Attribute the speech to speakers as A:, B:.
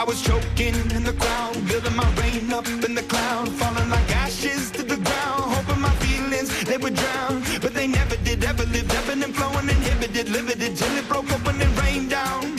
A: I was choking in the crowd, building my rain up in the cloud, falling like ashes to the ground, hoping my feelings, they would drown. But they never did, ever lived, ebbing and flowing, inhibited, limited, till it broke open and rained down.